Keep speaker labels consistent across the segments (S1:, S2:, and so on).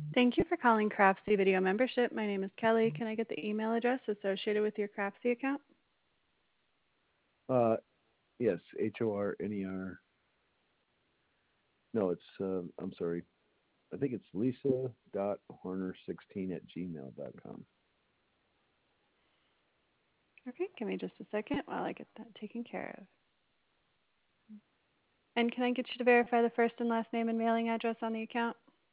S1: Thank you for calling Craftsy Video Membership. My name is Kelly. Can I get the email address associated with your Craftsy account?
S2: Uh, yes, HORNER. No, it's, I'm sorry. I think it's lisa.horner16@gmail.com.
S1: Okay, give me just a second while I get that taken care of. And can I get you to verify the first and last name and mailing address on the account?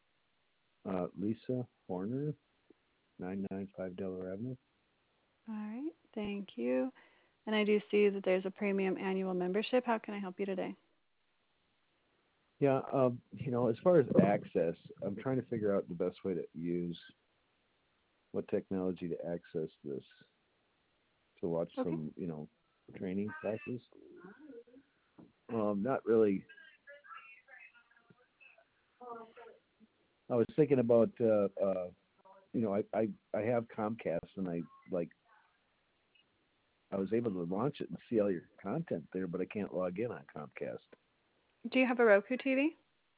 S2: Lisa Horner, 995 Delaware Avenue.
S1: All right, thank you. And I do see that there's a premium annual membership. How can I help you today?
S2: Yeah, as far as access, I'm trying to figure out the best way to use what technology to access this to watch
S1: Okay.
S2: some, training classes. Not really. I was thinking about, I have Comcast, and I was able to launch it and see all your content there, but I can't log in on Comcast.
S1: Do you have a Roku TV?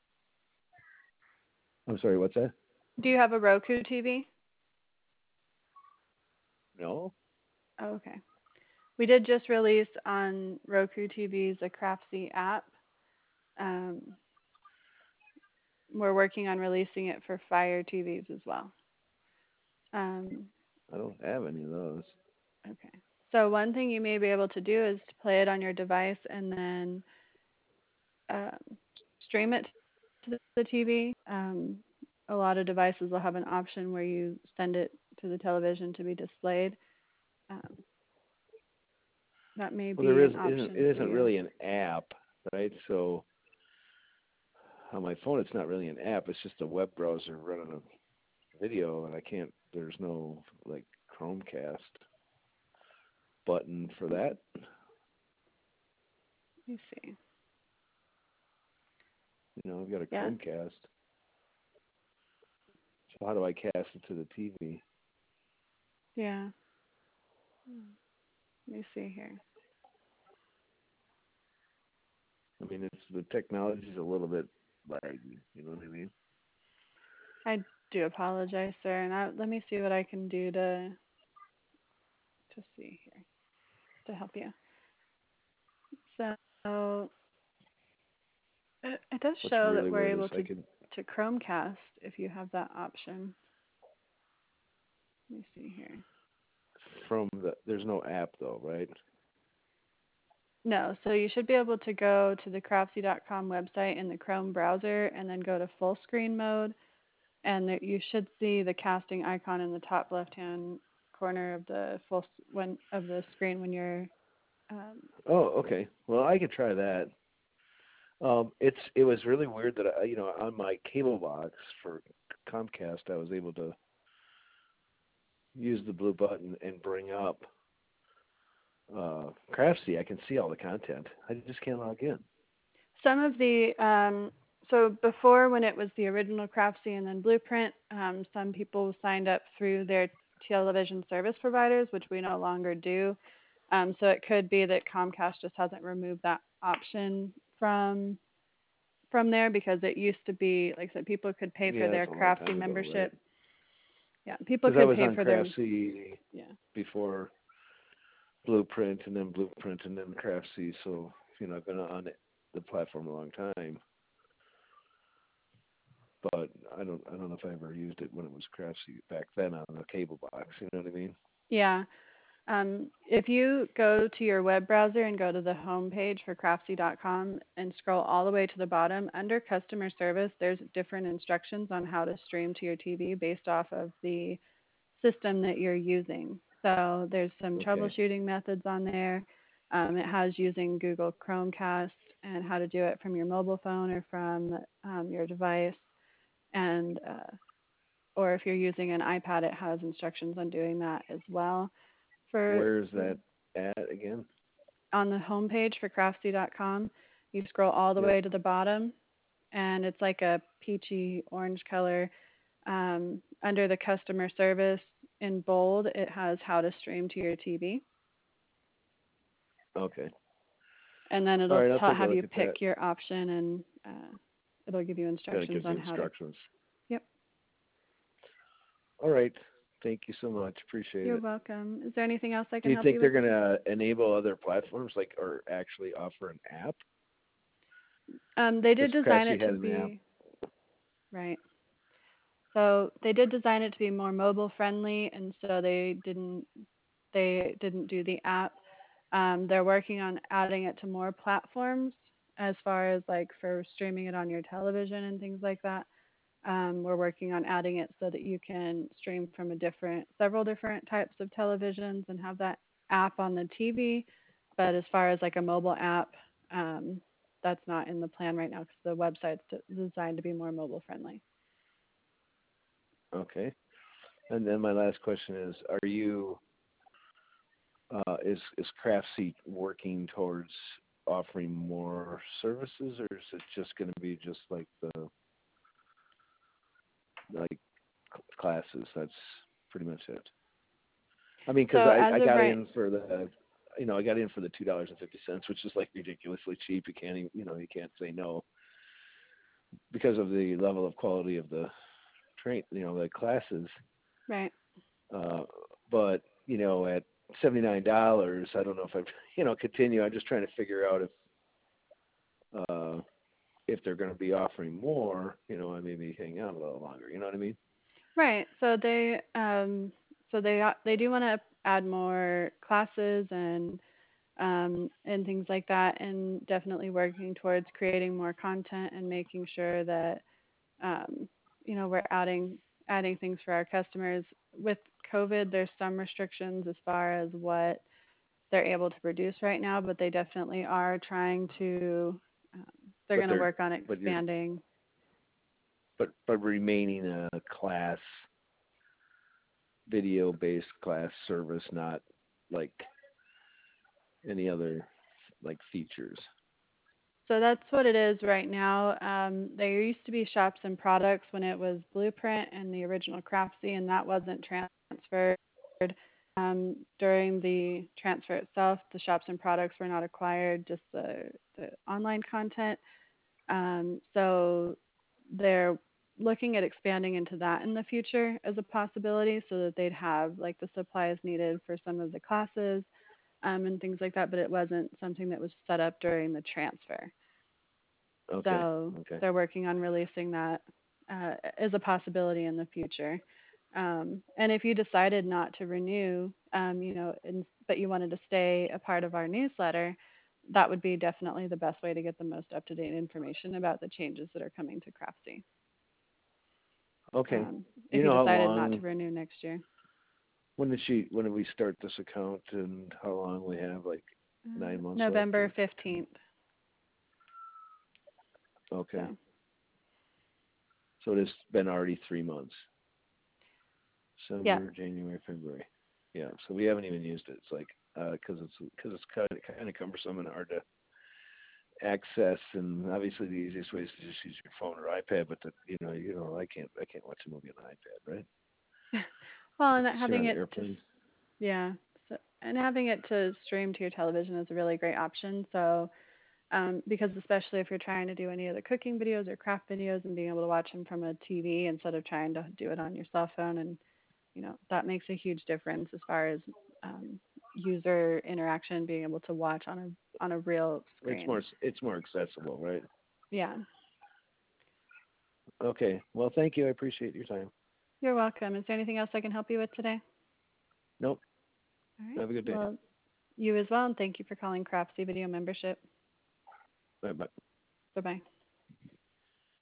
S2: I'm sorry, what's that?
S1: Do you have a Roku TV?
S2: No.
S1: Oh, okay. We did just release on Roku TVs a Craftsy app. Um, we're working on releasing it for Fire TVs as well. Um,
S2: I don't have any of those.
S1: okay. So one thing you may be able to do is to play it on your device and then um, stream it to the TV. A lot of devices will have an option where you send it to the television to be displayed. Um, that may
S2: Well,
S1: be an option
S2: it
S1: for
S2: isn't
S1: you.
S2: really an app, right? So on my phone, it's not really an app. It's just a web browser running a video, and there's no like Chromecast button for that.
S1: Let me see.
S2: I've got a
S1: Yeah,
S2: Chromecast. So how do I cast it to the TV?
S1: yeah. Let me see here.
S2: I mean, the technology's a little bit laggy. You know what I mean?
S1: I do apologize, sir, and let me see what I can do to see here to help you. So it does
S2: What's
S1: show that
S2: really
S1: we're
S2: weird is
S1: able
S2: I could
S1: to Chromecast if you have that option. Let me see here.
S2: there's no app though, right?
S1: No, so you should be able to go to the craftsy.com website in the Chrome browser and then go to full screen mode, and there, you should see the casting icon in the top left-hand corner of the of the screen when you're. Um,
S2: Oh, okay. Well, I could try that. It was really weird that on my cable box for Comcast, I was able to use the blue button and bring up Craftsy. I can see all the content. I just can't log in.
S1: some of the so before when it was the original Craftsy and then Blueprint, some people signed up through their television service providers, which we no longer do. So it could be that Comcast just hasn't removed that option from there because it used to be, like I said, people could pay for
S2: Yeah,
S1: their
S2: that's a long
S1: Craftsy
S2: time ago, right?
S1: membership. Yeah, people
S2: Because I
S1: could
S2: was
S1: pay
S2: on
S1: for their,
S2: Craftsy
S1: yeah.
S2: before Blueprint, and then Blueprint, and then Craftsy. So I've been on the platform a long time, but I don't know if I ever used it when it was Craftsy back then on the cable box. You know what I mean?
S1: Yeah. If you go to your web browser and go to the home page for craftsy.com and scroll all the way to the bottom, under customer service, there's different instructions on how to stream to your TV based off of the system that you're using. So there's some
S2: Okay.
S1: troubleshooting methods on there. It has using Google Chromecast and how to do it from your mobile phone or from your device. And or if you're using an iPad, it has instructions on doing that as well. For
S2: Where's that at again?
S1: on the home page for craftsy.com, you scroll all the
S2: Yep.
S1: way to the bottom, and it's like a peachy orange color. Under the customer service in bold, it has how to stream to your TV,
S2: Okay.
S1: and then
S2: All
S1: it'll
S2: right. I'll take a
S1: have
S2: look
S1: you
S2: at that.
S1: pick your option, and it'll give you
S2: Then it
S1: instructions
S2: gives you
S1: on how to.
S2: instructions.
S1: Yep.
S2: All right. Thank you so much. Appreciate
S1: You're
S2: it.
S1: welcome. Is there anything else I
S2: Do
S1: can
S2: you
S1: help
S2: think
S1: you
S2: they're
S1: with
S2: going
S1: today?
S2: to enable other platforms, like, or actually offer an app?
S1: They did
S2: Because
S1: design
S2: Craftsy
S1: it to
S2: had an app.
S1: be right. So they did design it to be more mobile friendly, and so they didn't do the app. They're working on adding it to more platforms as far as like for streaming it on your television and things like that. We're working on adding it so that you can stream from several different types of televisions and have that app on the TV. But as far as like a mobile app, that's not in the plan right now because the website's designed to be more mobile friendly.
S2: Okay. And then my last question is, is Craftsy working towards offering more services, or is it just going to be just like the like classes? That's pretty much it. I mean, because
S1: So as
S2: I
S1: of
S2: got
S1: right,
S2: in for the, I got in for the $2.50, which is like ridiculously cheap. You can't even, you can't say no because of the level of quality of the the classes.
S1: right.
S2: Uh, but at $79, I don't know if I, continue. I'm just trying to figure out uh, if they're going to be offering more. I maybe hang out a little longer. You know what I mean?
S1: Right. So they do want to add more classes and things like that, and definitely working towards creating more content and making sure that um, we're adding things for our customers. With COVID, there's some restrictions as far as what they're able to produce right now, but they definitely are trying to. Um, they're
S2: But
S1: going to
S2: they're
S1: work on
S2: but you're
S1: expanding.
S2: but remaining a class video based class service, not like any other like features.
S1: So that's what it is right now. There used to be shops and products when it was Blueprint and the original Craftsy, and that wasn't transferred. During the transfer itself, the shops and products were not acquired, just the online content. So they're looking at expanding into that in the future as a possibility so that they'd have like the supplies needed for some of the classes and things like that, but it wasn't something that was set up during the transfer.
S2: Okay.
S1: So
S2: Okay.
S1: they're working on releasing that as a possibility in the future. And if you decided not to renew, but you wanted to stay a part of our newsletter, that would be definitely the best way to get the most up-to-date information about the changes that are coming to Craftsy.
S2: Okay.
S1: If
S2: You
S1: you
S2: know how
S1: decided not to
S2: long?
S1: renew next year.
S2: When did we start this account, and how long we have? Like 9 months left,
S1: November
S2: or
S1: 15th.
S2: okay.
S1: So,
S2: So it's been already 3 months.
S1: yeah.
S2: December, January, February. Yeah. So we haven't even used it. It's like because it's kind of cumbersome and hard to access, and obviously the easiest way is to just use your phone or iPad. But I can't watch a movie on an iPad, right?
S1: Well,
S2: Have
S1: and
S2: to sit
S1: having
S2: on an
S1: it to,
S2: airplane.
S1: yeah. So, and having it to stream to your television is a really great option. So, because especially if you're trying to do any of the cooking videos or craft videos and being able to watch them from a TV instead of trying to do it on your cell phone, and that makes a huge difference as far as um, user interaction, being able to watch on a real screen.
S2: It's more accessible, right?
S1: Yeah,
S2: Okay. Well, thank you. I appreciate your time.
S1: you're welcome. Is there anything else I can help you with today?
S2: Nope.
S1: All right.
S2: Have a good day.
S1: Well, you as well, and thank you for calling Craftsy Video Membership.
S2: Bye bye.
S1: Bye bye.